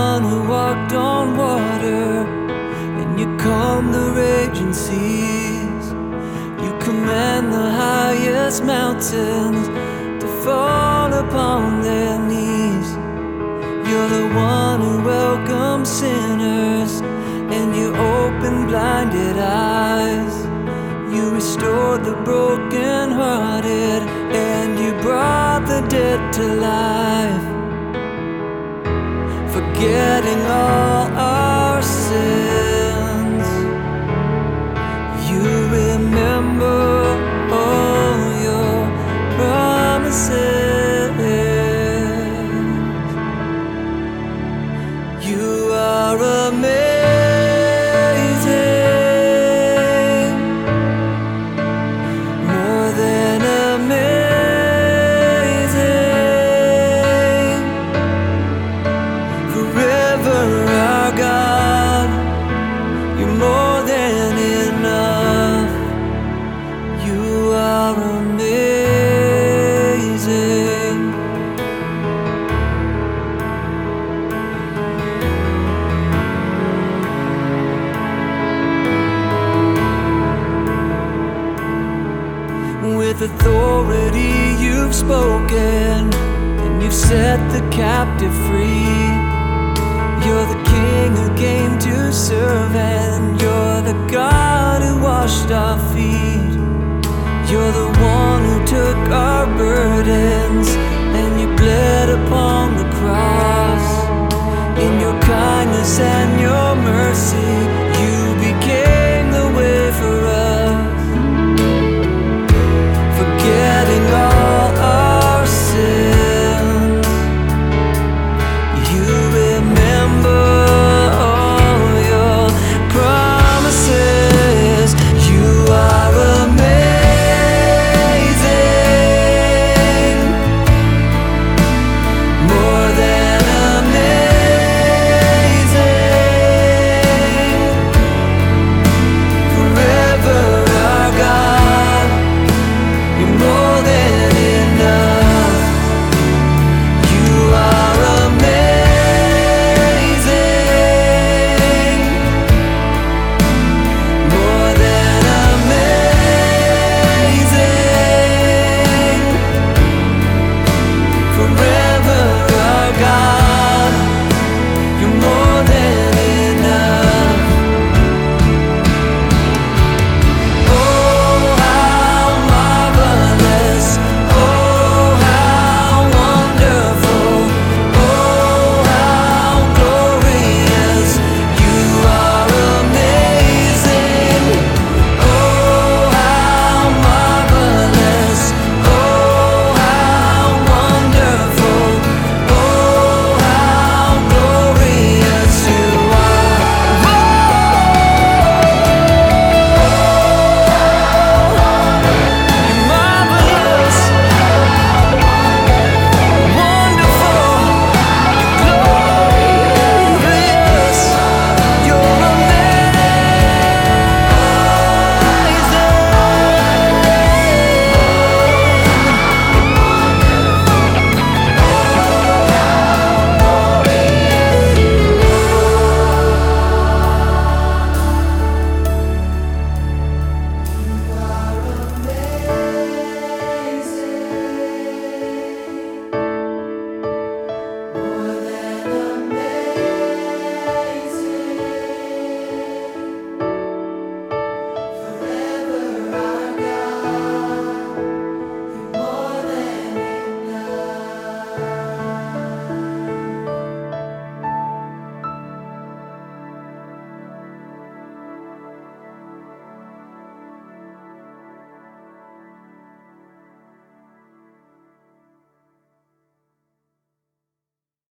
one who walked on water, and you calm the raging seas. You command the highest mountains to fall upon their knees. You're the one who welcomes sinners, and you open blinded eyes. You restored the broken-hearted, and you brought the dead to life. Forgetting all our sins, you remember all your promises. You are amazing, more than amazing. Forever our God, you're more than enough. You are amazing. With authority you've spoken, and you've set the captive free. You're the King who came to serve, and you're the God who washed our feet. You're the one who took our burdens, and you bled upon the cross. In your kindness and your mercy, you became the way for us. Forgetting all our sins, you remember